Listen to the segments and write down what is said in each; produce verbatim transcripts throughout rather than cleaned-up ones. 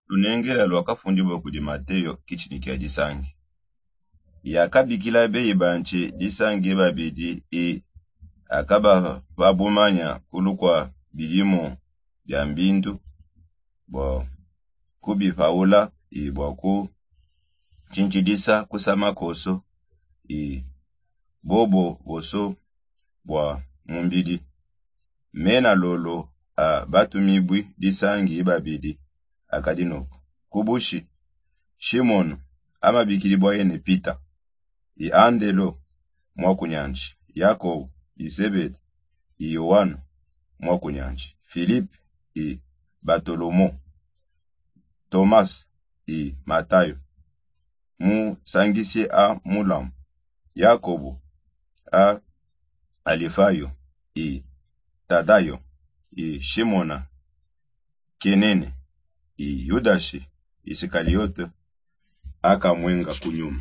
Lunengela lwakafundibwa kuli Mateyo kichini kia disangi. Yakabikila be ibanche disangi babidi e akaba babumanya kulukwa bilimo bya mbindu bo kubi faula e boku chinchidisa kusama koso e bobo boso bwa mumbidi mena lolo a batumibwi disangi babidi akadinoko kubushi Shimon ama bikili boyene Peter i andelo mwakunyanji Yakobo i Zebedi i Yohana mwakunyanji Philip i Bartolomo Thomas i Matayo mu sangisi a mulam Yakobo a Alifayo i Tadayo i Shimona Kenene i Yudashi Isikariyote aka mwenga kunyuma.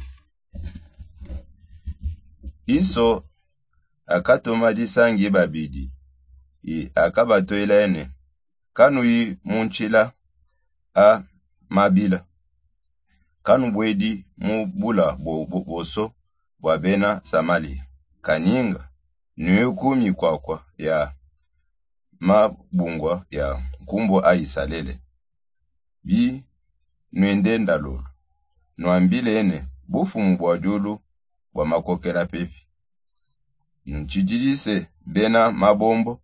Iso akatoma disangi babidi i akabatoelene kanu yi munchila a mabila kanu bwedi mu bula bo, bo, boso bwabena Samali kaninga nuyukumi kwakwa ya mabungwa ya kumbo aisalele bi nwendenda lolo nwambile ene bufu mbwa julu wa makokela pepi nchijilise bena mabombo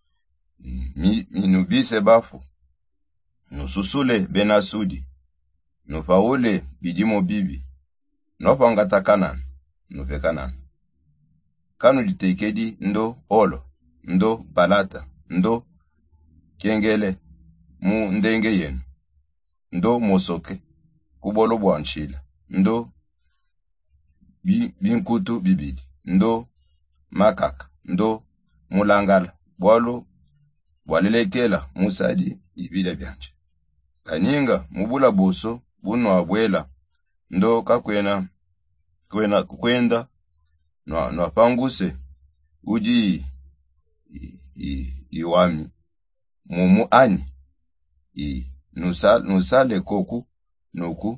mi, minubise bafu nususule bena sudi nufaule bidimo bibi nofangata kanan nufe kanan kanu litekedi ndo olo ndo balata ndo kengele mu ndenge yenu ndo mosoke kubolo bwanchila ndo bi, binkutu bibidi ndo makaka ndo mulangala bwalo bwalelekela musadi ibile byanje kaninga mubula boso buno abwela ndo kakwena kwena kwenda no no panguse uji i, i, iwami mumu ani i nusal nusale koku noku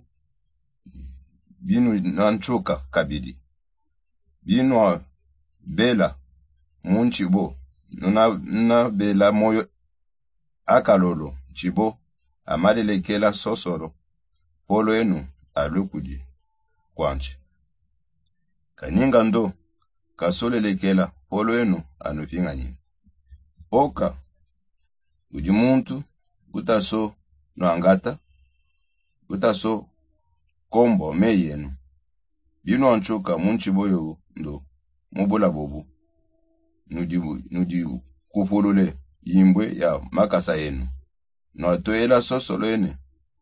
binu nanchoka kabidi binu bela munchibo nuna na bela moyo akalolo chibo amalelekela sosoro polo enu alukudi kwanche kaninga ndo kasolelekela polo enu anufingani oka ujimuntu utaso no angata utaso kombo meyenu binu anchoka munchiboyo ndo mubula bobu nudibu nudibu kufulule yimbwe ya makasa yenu no toela sosolo ene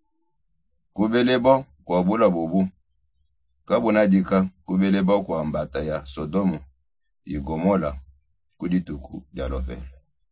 kubelebo kwa bula bobu kabunadika kubelebo kwa mbata ya Sodomu igomola kudituku jalofele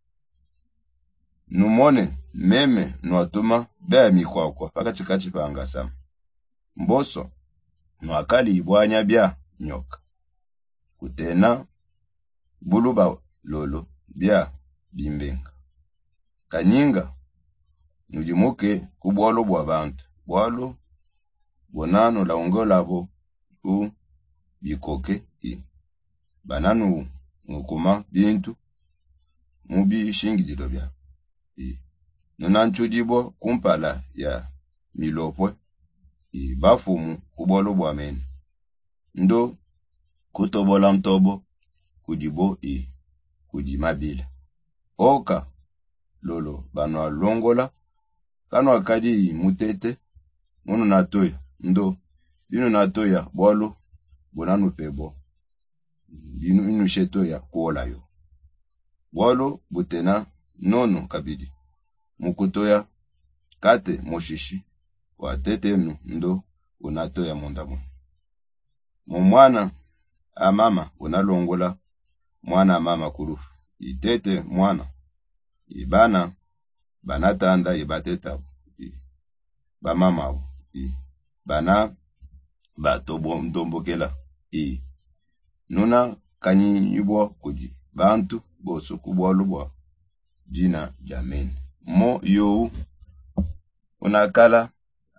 numone meme nwatuma bea mikwakwa pakachikachi pangasam mboso nwakali ibwanya bia nyoka kutena buluba lolo bia bimbenga kaninga nujimuke kubwalo bwa bantu bwalo bonano laongola bo u bikoke i bananu ngukuma bintu mubi shingidilo bia i nunanchudibo kumpala ya milopwe i bafumu kubwalo bwa meni ndo kutobola mtobo kudibo i kudimabile oka lolo banwa longola kanu akadi mutete munu natoya ndo binu natoya bwalo bonanu pebo binu inu shetoya kuola yo bwalo butena nono kabidi mukutoya kate moshishi wa tetenu ndo unatoya mondamu mumwana amama unalongola mwana amama kurufu itete mwana ibana banatanda ibateta ba mama i bana batobo ndombokela i nuna kanyibwa kudi bantu boso kubwa jina jameni mo yo unakala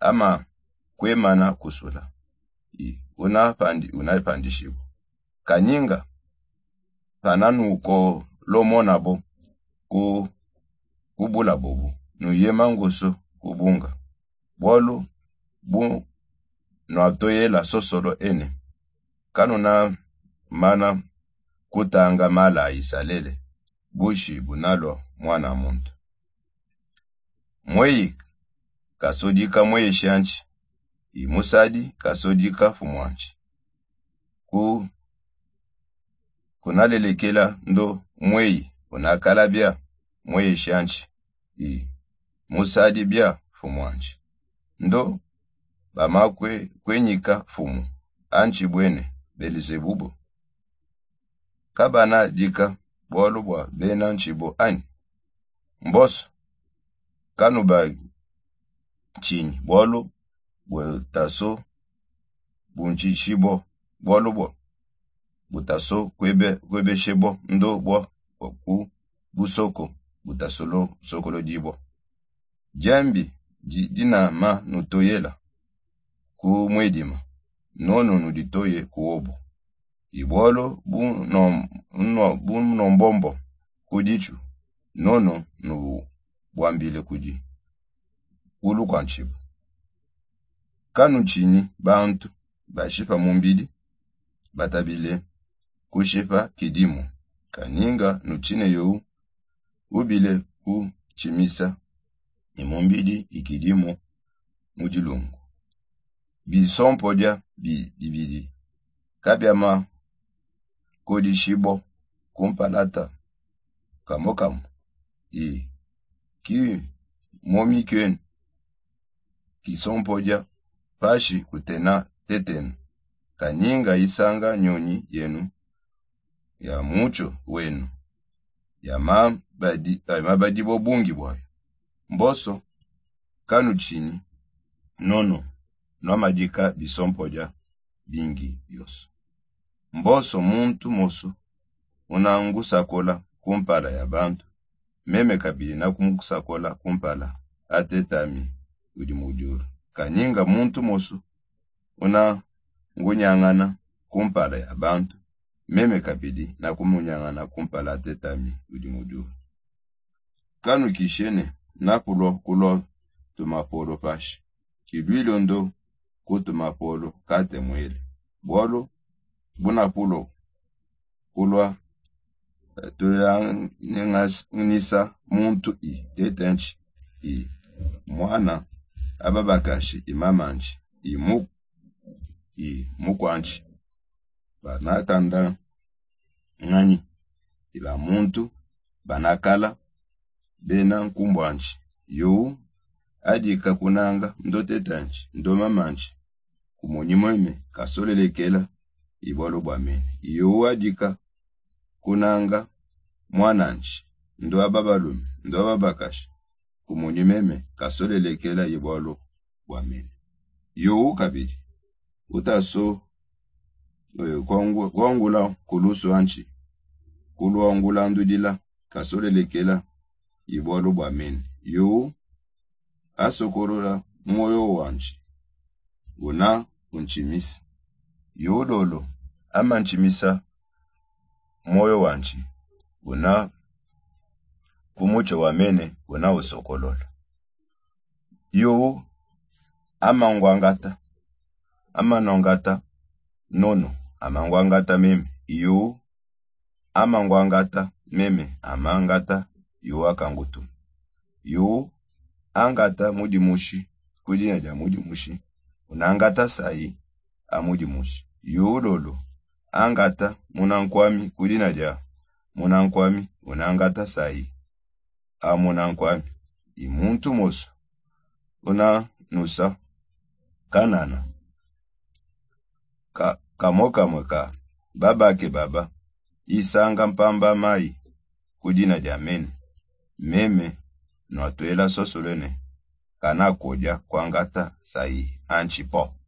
ama kwemana kusula i una pandi una pandishibo kanyinga pananuko lomonabo ku kubula bobu nuyemangoso kubunga bolu bu no atoyela sosolo ene kanuna mana kutanga mala isalele bushi bunalo mwana muntu mweyi kasodika mweye shanchi imusadi kasodika fumwanchi ku kunalelekela ndo mweyi unakala bia mweye shanchi i musadi bia fumwanchi ndo bamakwe kwenyika fumu anchi bwene Belizebubu kabana dika bolu bwa bena nchibo ani mboso kanuba chini bolu bwetaso bunchichibo bolu bwa butaso kwebe kwebe shebo ndo bwa ku busoko butasolo sokolo dibo jambi dina ma nutoyela ku mwedima nono nuditoye kuobo ibolo bu no no bu no mbombo kudichu nono nu bwambile kudi ulu kwanchibu kanu chini bantu bashipa mumbili batabile kushipa kidimu kaninga nuchine yo ubile ku chimisa imumbili ikidimu mujilungu bisompodia bi bibidi kabyama kodi shibo kumpalata kamokamu i ki momi ken kisompodia pashi kutena teten kaninga isanga nyoni yenu ya mucho wenu ya mabadi mabadi bobungi bwayo mboso kanu chini nono no majika bisompoja bingi yoso mboso muntu moso unangusa kola kumpala ya bantu meme kabili na kumukusa kola kumpala atetami udi mujuru kanyinga muntu moso una ngunyangana kumpala ya bantu meme kabili na kumunyangana kumpala atetami udi mujuru kanu kishene na kulo kulo tumaporo pashi kibilo ndo kutu mapolo kate mwele bolo buna pulo kulwa tuya ngas nisa muntu i tetenchi i mwana ababakashi imamanchi i mu i mukwanchi banatanda ngani iba muntu banakala bena nkumbwanchi yo adika kunanga ndote tanchi ndoma manchi kumonyi mweme kasolelekela ibolo bwamene iyo adika kunanga mwananchi ndo ababalume ndo ababakashi kumonyi meme kasolelekela ibolo bwamene yo kabili utaso kwangu kwangula kulusu anchi kulwangula ndudila kasolelekela ibolo bwamene yo asokorola moyo wanchi una unchimisa yodolo ama nchimisa moyo wanchi una kumucho wamene una usokolola yo ama ngwangata ama nongata nono ama ngwangata meme yo ama ngwangata meme ama ngata yo akangutu yo angata mudi mushi kudi na ja mudi mushi unangata sai amudi mushi yololo angata munankwami kudi na ja munankwami unangata sai amunankwami imuntu moso una nusa kanana ka kamoka mweka baba ke baba isanga mpamba mai kudi na ja mene meme no atuela sosolene kana koja kwangata sai anchipo.